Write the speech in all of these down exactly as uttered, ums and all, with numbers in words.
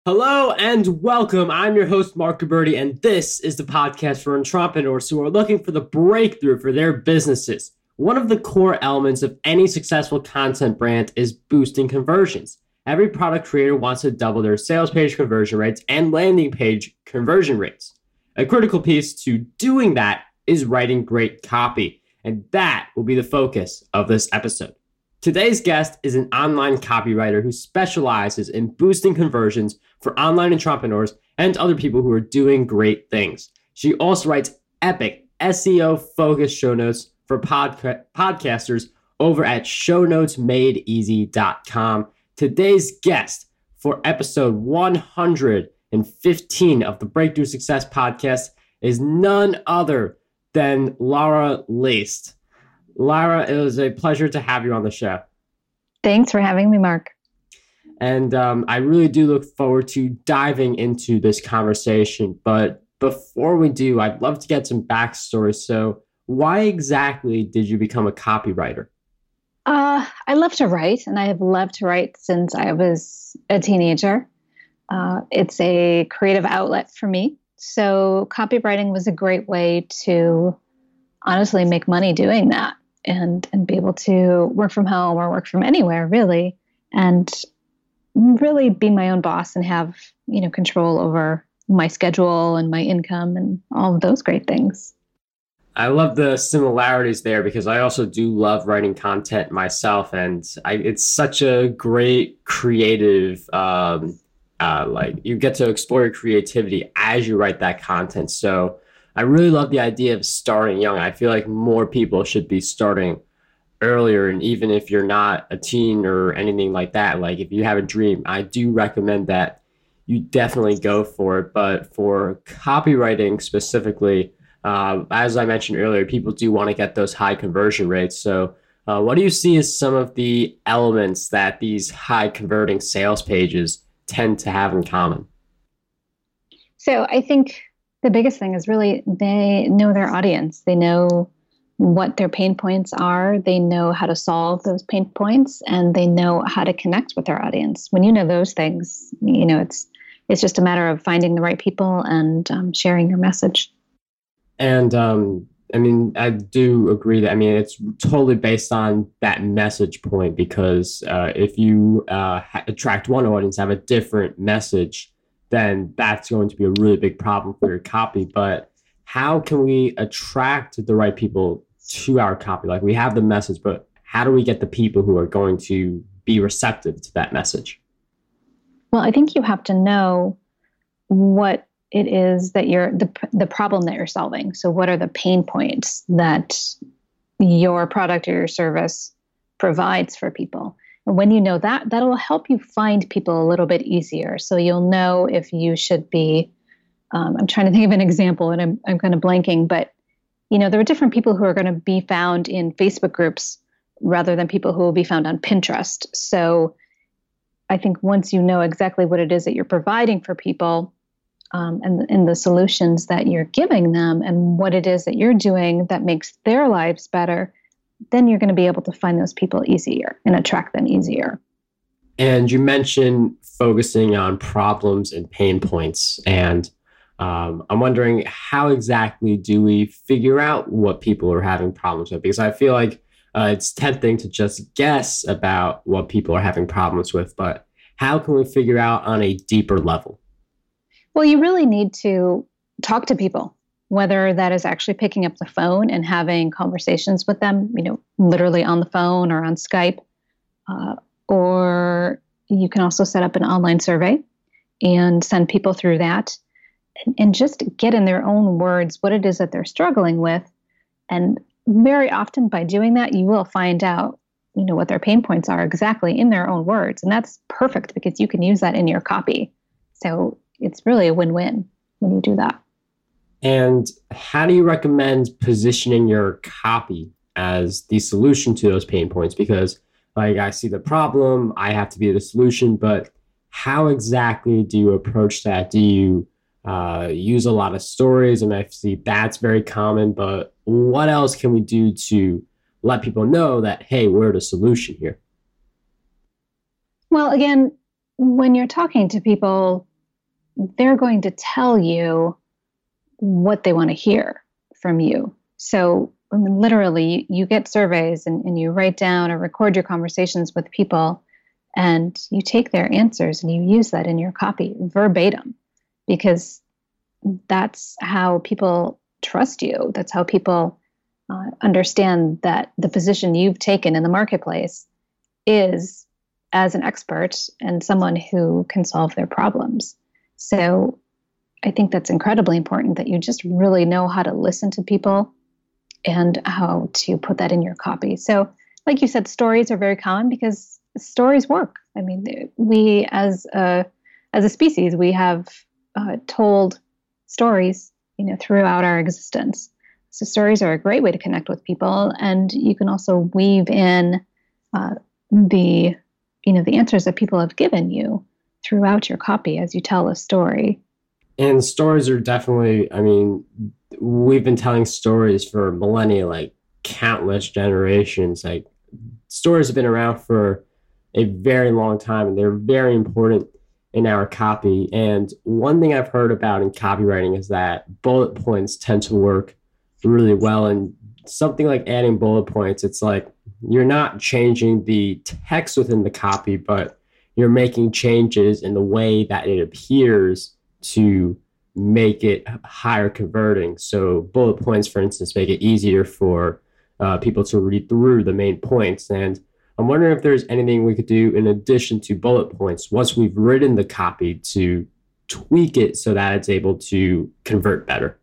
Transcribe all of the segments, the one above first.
Hello and welcome. I'm your host, Mark Gabberty, and this is the podcast for entrepreneurs who are looking for the breakthrough for their businesses. One of the core elements of any successful content brand is boosting conversions. Every product creator wants to double their sales page conversion rates and landing page conversion rates. A critical piece to doing that is writing great copy, and that will be the focus of this episode. Today's guest is an online copywriter who specializes in boosting conversions for online entrepreneurs and other people who are doing great things. She also writes epic S E O-focused show notes for podca- podcasters over at show notes made easy dot com. Today's guest for episode one hundred fifteen of the Breakthrough Success Podcast is none other than Lara Laced. Lara, it was a pleasure to have you on the show. Thanks for having me, Mark. And um, I really do look forward to diving into this conversation. But before we do, I'd love to get some backstory. So why exactly did you become a copywriter? Uh, I love to write, and I have loved to write since I was a teenager. Uh, it's a creative outlet for me. So copywriting was a great way to honestly make money doing that. And, and be able to work from home or work from anywhere, really, and really be my own boss and have, you know, control over my schedule and my income and all of those great things. I love the similarities there because I also do love writing content myself, and I, it's such a great creative, um, uh, like you get to explore your creativity as you write that content. So I really love the idea of starting young. I feel like more people should be starting earlier. And even if you're not a teen or anything like that, like if you have a dream, I do recommend that you definitely go for it. But for copywriting specifically, uh, as I mentioned earlier, people do want to get those high conversion rates. So uh, what do you see as some of the elements that these high converting sales pages tend to have in common? So I think the biggest thing is really they know their audience. They know what their pain points are. They know how to solve those pain points, and they know how to connect with their audience. When you know those things, you know, it's it's just a matter of finding the right people and um, sharing your message. And um, I mean, I do agree that, I mean, it's totally based on that message point because uh, if you uh, attract one audience, have a different message, then that's going to be a really big problem for your copy. But how can we attract the right people to our copy? Like we have the message, but how do we get the people who are going to be receptive to that message? Well, I think you have to know what it is that you're, the, the problem that you're solving. So what are the pain points that your product or your service provides for people? And when you know that, that will help you find people a little bit easier. So you'll know if you should be, um, I'm trying to think of an example and I'm, I'm kind of blanking, but you know, there are different people who are going to be found in Facebook groups rather than people who will be found on Pinterest. So I think once you know exactly what it is that you're providing for people um, and, and the solutions that you're giving them and what it is that you're doing that makes their lives better, then you're going to be able to find those people easier and attract them easier. And you mentioned focusing on problems and pain points. And um, I'm wondering, how exactly do we figure out what people are having problems with? Because I feel like uh, it's tempting to just guess about what people are having problems with, but how can we figure out on a deeper level? Well, you really need to talk to people, whether that is actually picking up the phone and having conversations with them, you know, literally on the phone or on Skype, uh, or you can also set up an online survey and send people through that and, and just get in their own words what it is that they're struggling with. And very often by doing that, you will find out, you know, what their pain points are exactly in their own words. And that's perfect because you can use that in your copy. So it's really a win-win when you do that. And how do you recommend positioning your copy as the solution to those pain points? Because like I see the problem, I have to be the solution, but how exactly do you approach that? Do you uh, use a lot of stories? And I see that's very common, but what else can we do to let people know that, hey, we're the solution here? Well, again, when you're talking to people, they're going to tell you what they want to hear from you. So I mean, literally, you, you get surveys and, and you write down or record your conversations with people, and you take their answers and you use that in your copy verbatim, because that's how people trust you. That's how people uh, understand that the position you've taken in the marketplace is as an expert and someone who can solve their problems. So I think that's incredibly important, that you just really know how to listen to people and how to put that in your copy. So like you said, stories are very common because stories work. I mean, we as a, as a species, we have uh, told stories, you know, throughout our existence. So stories are a great way to connect with people. And you can also weave in uh, the, you know, the answers that people have given you throughout your copy as you tell a story. And stories are definitely, I mean, we've been telling stories for millennia, like countless generations. Like stories have been around for a very long time, and they're very important in our copy. And one thing I've heard about in copywriting is that bullet points tend to work really well. And something like adding bullet points, it's like you're not changing the text within the copy, but you're making changes in the way that it appears to make it higher converting. So bullet points, for instance, make it easier for uh, people to read through the main points. And I'm wondering if there's anything we could do in addition to bullet points once we've written the copy to tweak it so that it's able to convert better.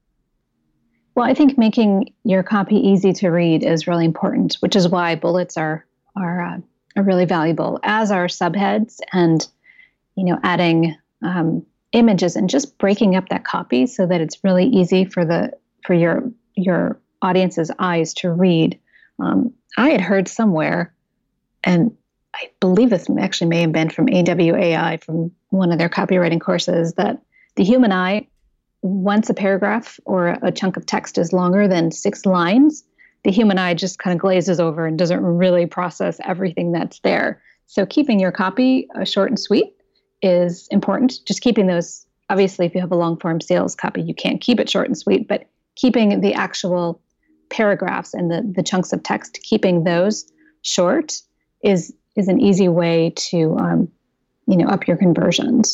Well, I think making your copy easy to read is really important, which is why bullets are are, uh, are really valuable, as are subheads, and you know, adding um, images and just breaking up that copy so that it's really easy for the for your your audience's eyes to read. Um, I had heard somewhere, and I believe this actually may have been from A W A I, from one of their copywriting courses, that the human eye, once a paragraph or a chunk of text is longer than six lines, the human eye just kind of glazes over and doesn't really process everything that's there. So keeping your copy uh, short and sweet is important. Just keeping those, obviously, if you have a long form sales copy, you can't keep it short and sweet, but keeping the actual paragraphs and the, the chunks of text, keeping those short is is an easy way to um, you know, up your conversions.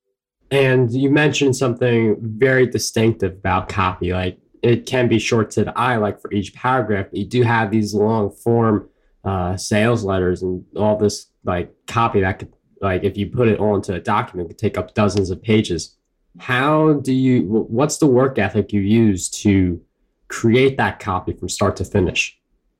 And you mentioned something very distinctive about copy. Like it can be short to the eye, like for each paragraph, but you do have these long form uh, sales letters and all this like copy that could, like if you put it all into a document, could take up dozens of pages. How do you, what's the work ethic you use to create that copy from start to finish?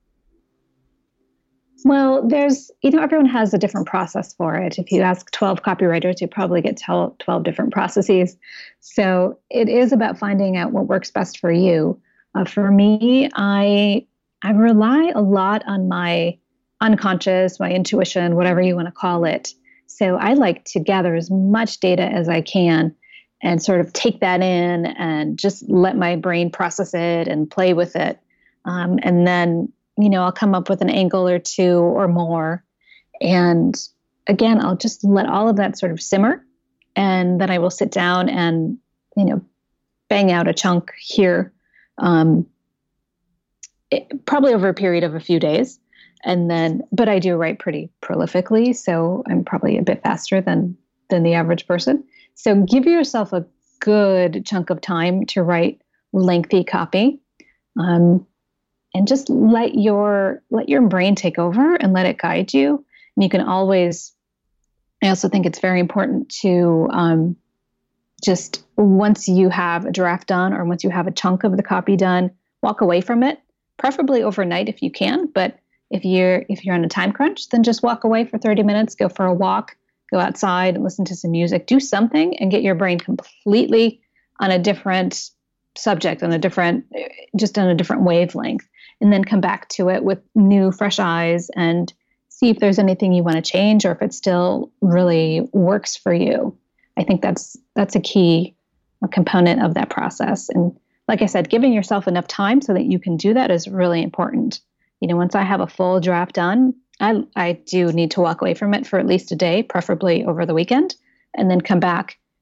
Well, there's, you know, everyone has a different process for it. If you ask twelve copywriters, you probably get twelve different processes. So it is about finding out what works best for you. Uh, for me, I I rely a lot on my unconscious, my intuition, whatever you want to call it. So I like to gather as much data as I can and sort of take that in and just let my brain process it and play with it. Um, and then you know, I'll come up with an angle or two or more. And again, I'll just let all of that sort of simmer. And then I will sit down and, you know, bang out a chunk here, um, it, probably over a period of a few days. And then, but I do write pretty prolifically, so I'm probably a bit faster than, than the average person. So give yourself a good chunk of time to write lengthy copy. Um, And just let your let your brain take over and let it guide you. And you can always, I also think it's very important to um, just, once you have a draft done or once you have a chunk of the copy done, walk away from it, preferably overnight if you can. But if you're if you're on a time crunch, then just walk away for thirty minutes, go for a walk, go outside and listen to some music, do something and get your brain completely on a different subject, on a different, just on a different wavelength. And then come back to it with new, fresh eyes and see if there's anything you want to change or if it still really works for you. I think that's that's a key component of that process. And like I said, giving yourself enough time so that you can do that is really important. You know, once I have a full draft done, I I do need to walk away from it for at least a day, preferably over the weekend, and then come back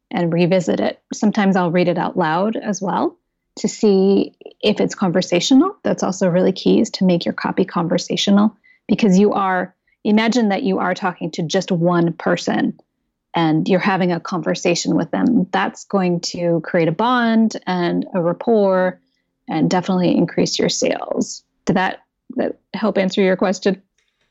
and revisit it. Sometimes I'll read it out loud as well to see if it's conversational. That's also really key, is to make your copy conversational, because you are, imagine that you are talking to just one person and you're having a conversation with them. That's going to create a bond and a rapport and definitely increase your sales. Did that, that help answer your question?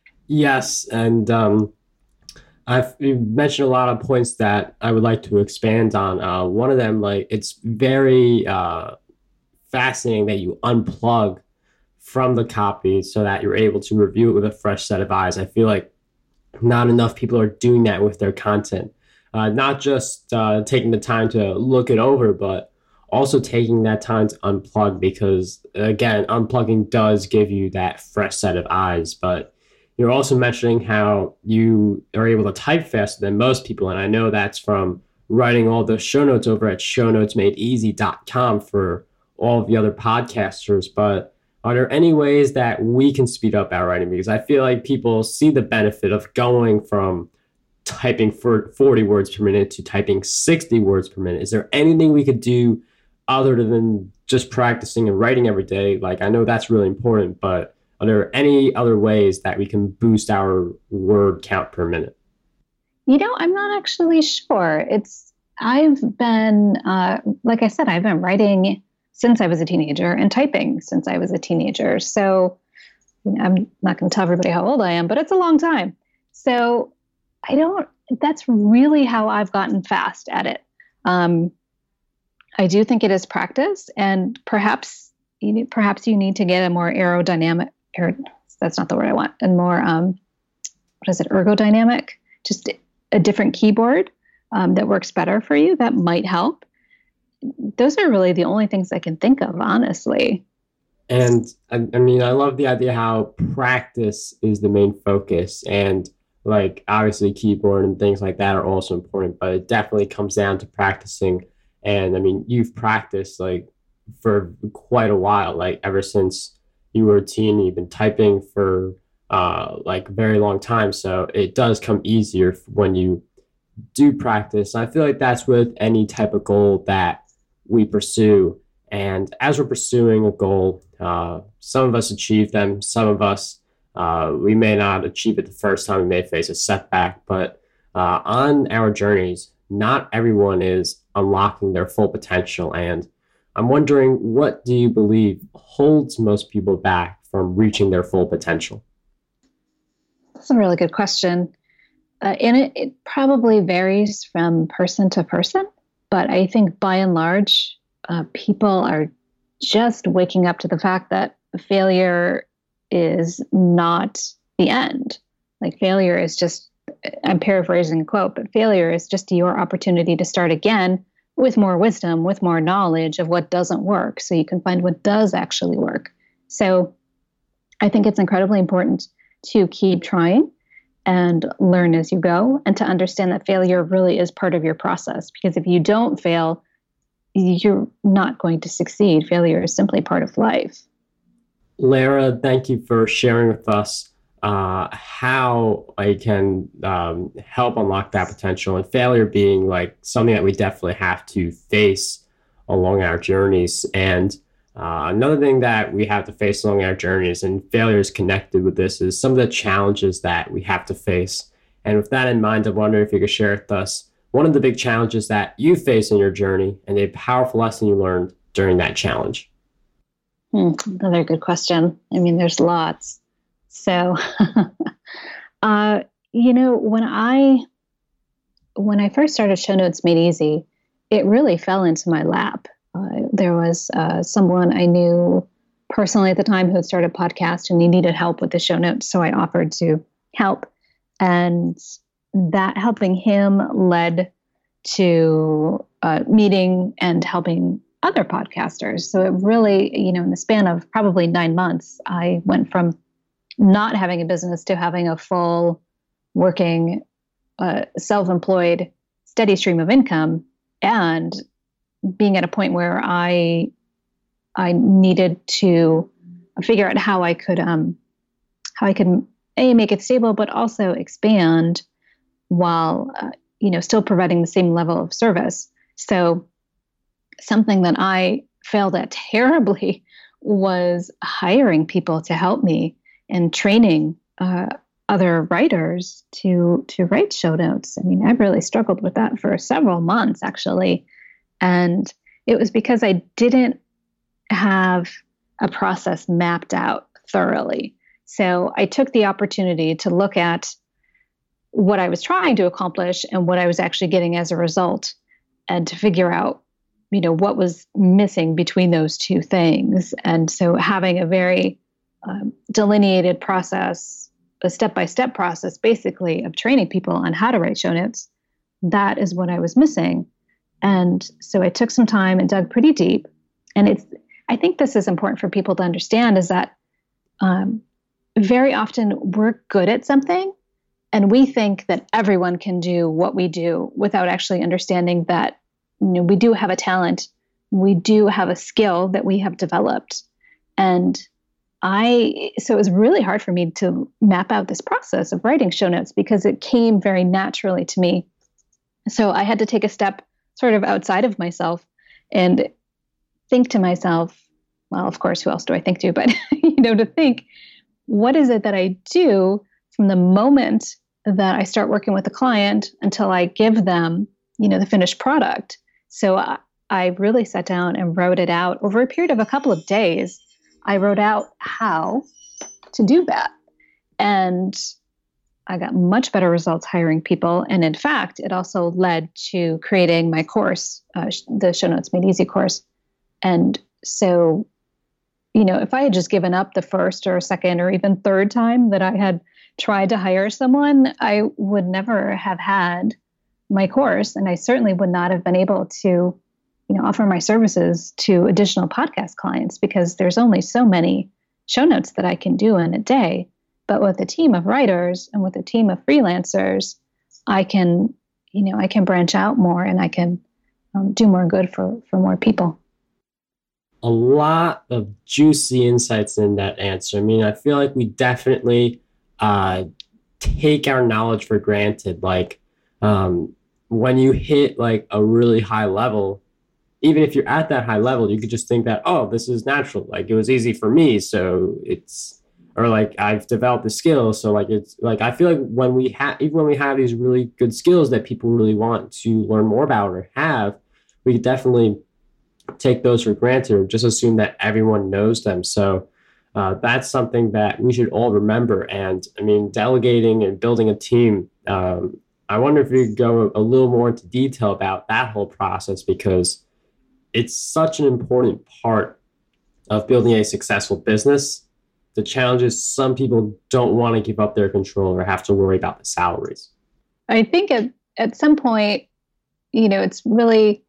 Yes. And um, I've you mentioned a lot of points that I would like to expand on. Uh, one of them, like, it's very uh, fascinating that you unplug from the copy so that you're able to review it with a fresh set of eyes. I feel like not enough people are doing that with their content. Uh, not just uh, taking the time to look it over, but also taking that time to unplug, because, again, unplugging does give you that fresh set of eyes. But you're also mentioning how you are able to type faster than most people. And I know that's from writing all the show notes over at show notes made easy dot com for all of the other podcasters. But are there any ways that we can speed up our writing? Because I feel like people see the benefit of going from typing for forty words per minute to typing sixty words per minute. Is there anything we could do other than just practicing and writing every day? Like, I know that's really important, but are there any other ways that we can boost our word count per minute? You know, I'm not actually sure. It's, I've been, uh, like I said, I've been writing since I was a teenager and typing since I was a teenager. So, you know, I'm not going to tell everybody how old I am, but it's a long time. So I don't, that's really how I've gotten fast at it. Um, I do think it is practice, and perhaps, you know, perhaps you need to get a more aerodynamic, aer, that's not the word I want, and more, um, what is it, ergodynamic, just a different keyboard um, that works better for you. That might help. Those are really the only things I can think of, honestly. And I, I mean, I love the idea how practice is the main focus, and like, obviously keyboard and things like that are also important, but it definitely comes down to practicing. And I mean, you've practiced like for quite a while, like ever since you were a teen, you've been typing for uh, like a very long time. So it does come easier when you do practice. I feel like that's with any type of goal that we pursue. And as we're pursuing a goal, uh, some of us achieve them, some of us, uh, we may not achieve it the first time, we may face a setback, but uh, on our journeys, not everyone is unlocking their full potential. And I'm wondering, what do you believe holds most people back from reaching their full potential? That's a really good question. Uh, and it, it probably varies from person to person, but I think by and large, uh, people are just waking up to the fact that failure is not the end. Like, failure is just, I'm paraphrasing a quote, but failure is just your opportunity to start again with more wisdom, with more knowledge of what doesn't work, so you can find what does actually work. So I think it's incredibly important to keep trying and learn as you go, and to understand that failure really is part of your process. Because if you don't fail, you're not going to succeed. Failure is simply part of life. Lara, thank you for sharing with us uh, how I can um, help unlock that potential, and failure being like something that we definitely have to face along our journeys. And uh, another thing that we have to face along our journeys, and failure is connected with this, is some of the challenges that we have to face. And with that in mind, I'm wondering if you could share with us one of the big challenges that you face in your journey and a powerful lesson you learned during that challenge. Hmm, another good question. I mean, there's lots. So, uh, you know, when I when I first started Show Notes Made Easy, it really fell into my lap. Uh, there was uh, someone I knew personally at the time who had started a podcast, and he needed help with the show notes, so I offered to help. And that helping him led to uh, meeting and helping other podcasters. So it really, you know, in the span of probably nine months, I went from not having a business to having a full working, uh, self-employed, steady stream of income, and being at a point where I, I needed to figure out how I could, um, how I could a make it stable, but also expand while uh, you know, still providing the same level of service. So something that I failed at terribly was hiring people to help me and training uh, other writers to to write show notes. I mean, I really struggled with that for several months, actually. And it was because I didn't have a process mapped out thoroughly. So I took the opportunity to look at what I was trying to accomplish and what I was actually getting as a result, and to figure out, you know, what was missing between those two things. And so having a very um, delineated process, a step-by-step process, basically, of training people on how to write show notes, that is what I was missing. And so I took some time and dug pretty deep. And it's, I think this is important for people to understand, is that um, very often we're good at something and we think that everyone can do what we do without actually understanding that, you know, we do have a talent, we do have a skill that we have developed. And I, so it was really hard for me to map out this process of writing show notes because it came very naturally to me. So I had to take a step sort of outside of myself and think to myself, well, of course, who else do I think to? But, you know, to think, what is it that I do from the moment that I start working with a client until I give them, you know, the finished product? So I, I really sat down and wrote it out over a period of a couple of days. I wrote out how to do that. And I got much better results hiring people. And in fact, it also led to creating my course, uh, the Show Notes Made Easy course. And so, you know, if I had just given up the first or second or even third time that I had tried to hire someone, I would never have had my course. And I certainly would not have been able to, you know, offer my services to additional podcast clients, because there's only so many show notes that I can do in a day. But with a team of writers and with a team of freelancers, I can, you know, I can branch out more and I can um, do more good for, for more people. A lot of juicy insights in that answer. I mean, I feel like we definitely uh, take our knowledge for granted. Like um, when you hit like a really high level, even if you're at that high level, you could just think that, oh, this is natural. Like it was easy for me. So it's, or like I've developed the skills. So like, it's like, I feel like when we have, even when we have these really good skills that people really want to learn more about or have, we could definitely take those for granted or just assume that everyone knows them. So uh, that's something that we should all remember. And I mean, delegating and building a team, um, I wonder if you could go a little more into detail about that whole process, because it's such an important part of building a successful business. The challenge is some people don't want to give up their control or have to worry about the salaries. I think at, at some point, you know, it's really,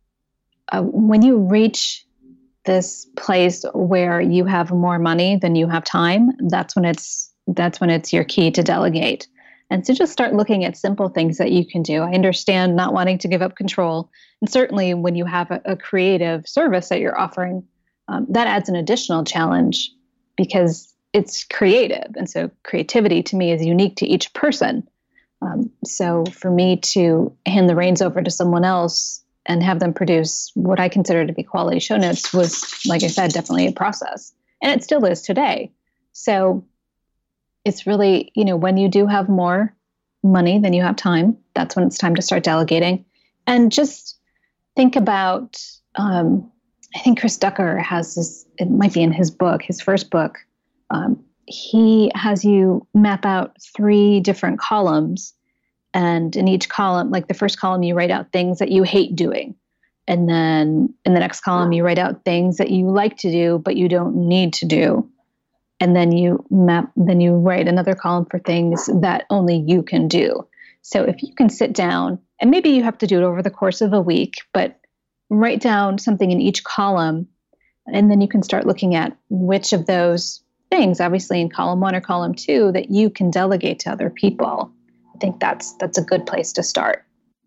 uh, when you reach this place where you have more money than you have time, that's when it's, that's when it's your key to delegate. And so just start looking at simple things that you can do. I understand not wanting to give up control. And certainly when you have a, a creative service that you're offering, um, that adds an additional challenge because it's creative. And so creativity to me is unique to each person. Um, so for me to hand the reins over to someone else and have them produce what I consider to be quality show notes was, like I said, definitely a process. And it still is today. So it's really, you know, when you do have more money than you have time, that's when it's time to start delegating. And just think about, um, I think Chris Ducker has this, it might be in his book, his first book. Um, he has you map out three different columns. And in each column, like the first column, you write out things that you hate doing. And then in the next column, you write out things that you like to do, but you don't need to do. And then you map, then you write another column for things that only you can do. So if you can sit down, and maybe you have to do it over the course of a week, but write down something in each column, and then you can start looking at which of those things, obviously in column one or column two, that you can delegate to other people. I think that's that's a good place to start.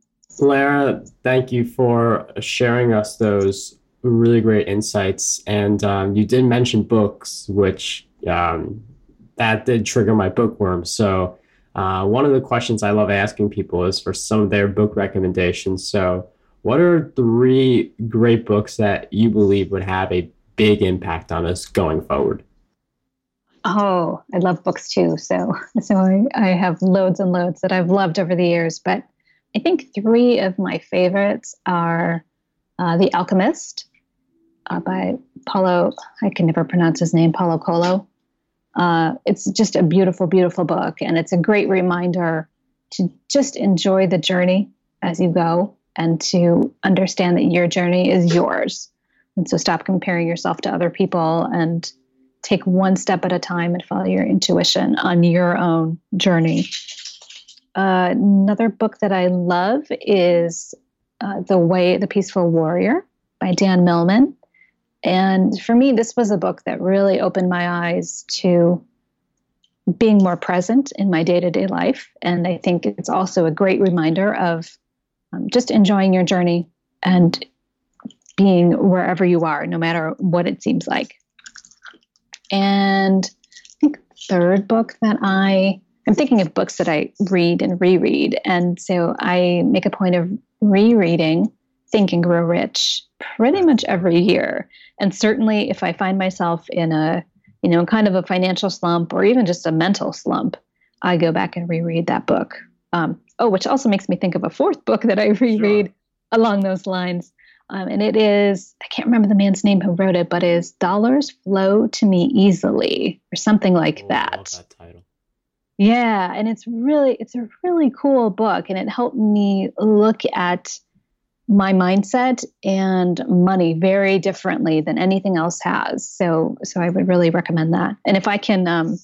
Lara, thank you for sharing us those really great insights. And um, you did mention books, which um, that did trigger my bookworm. So Uh, one of the questions I love asking people is for some of their book recommendations. So, what are three great books that you believe would have a big impact on us going forward? Oh, I love books too. So, so I, I have loads and loads that I've loved over the years. But I think three of my favorites are uh, The Alchemist uh, by Paulo. I can never pronounce his name. Paulo Coelho. Uh, it's just a beautiful, beautiful book, and it's a great reminder to just enjoy the journey as you go, and to understand that your journey is yours. And so, stop comparing yourself to other people and take one step at a time and follow your intuition on your own journey. Uh, another book that I love is uh, The Way, The Peaceful Warrior by Dan Millman. And for me, this was a book that really opened my eyes to being more present in my day-to-day life. And I think it's also a great reminder of um, just enjoying your journey and being wherever you are, no matter what it seems like. And I think the third book that I, I'm thinking of books that I read and reread. And so I make a point of rereading Think and Grow Rich pretty much every year. And certainly if I find myself in a, you know, kind of a financial slump or even just a mental slump, I go back and reread that book. Um, oh, which also makes me think of a fourth book that I reread sure. along those lines. Um, and it is, I can't remember the man's name who wrote it, but is Dollars Flow to Me Easily or something like oh, that. I love that title. Yeah. And it's really, it's a really cool book. And it helped me look at my mindset and money very differently than anything else has. So, so I would really recommend that. And if I can, um,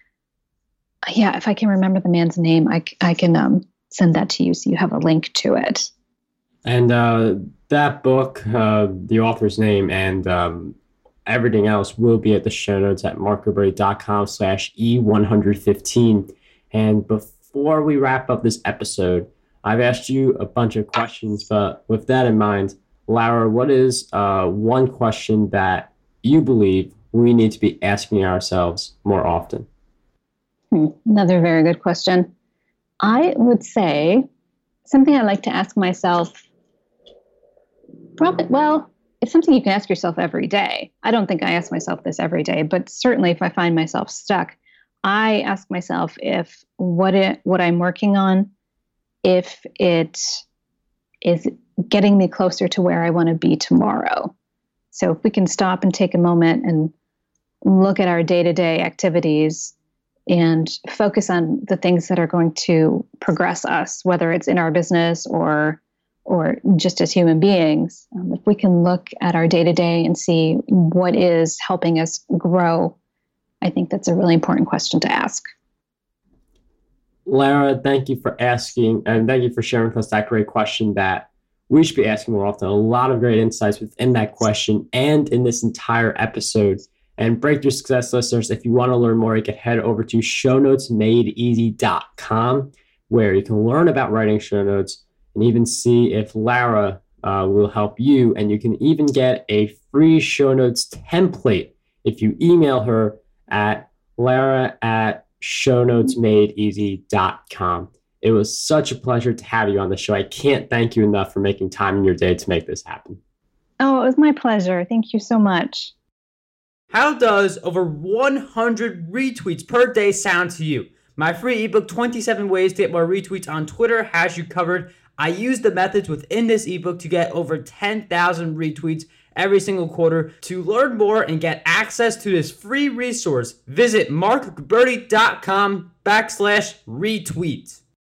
yeah, if I can remember the man's name, I, I can um, send that to you so you have a link to it. And uh, that book, uh, the author's name, and um, everything else will be at the show notes at markgoberty.com slash E115. And before we wrap up this episode, I've asked you a bunch of questions, but with that in mind, Laura, what is uh, one question that you believe we need to be asking ourselves more often? Hmm, another very good question. I would say something I like to ask myself, probably, well, it's something you can ask yourself every day. I don't think I ask myself this every day, but certainly if I find myself stuck, I ask myself if what it, what I'm working on, if it is getting me closer to where I want to be tomorrow. So if we can stop and take a moment and look at our day-to-day activities and focus on the things that are going to progress us, whether it's in our business or or just as human beings, um, if we can look at our day-to-day and see what is helping us grow, I think that's a really important question to ask. Lara, thank you for asking, and thank you for sharing with us that great question that we should be asking more often. A lot of great insights within that question and in this entire episode. And Breakthrough Success listeners, if you want to learn more, you can head over to show notes made easy dot com, where you can learn about writing show notes and even see if Lara uh, will help you. And you can even get a free show notes template if you email her at Lara at show notes made easy dot com. It was such a pleasure to have you on the show. I can't thank you enough for making time in your day to make this happen. Oh, it was my pleasure. Thank you so much. How does over one hundred retweets per day sound to you? My free ebook, twenty-seven Ways to Get More Retweets on Twitter, has you covered. I use the methods within this ebook to get over ten thousand retweets every single quarter. To learn more and get access to this free resource, visit markgoberty.com backslash retweet.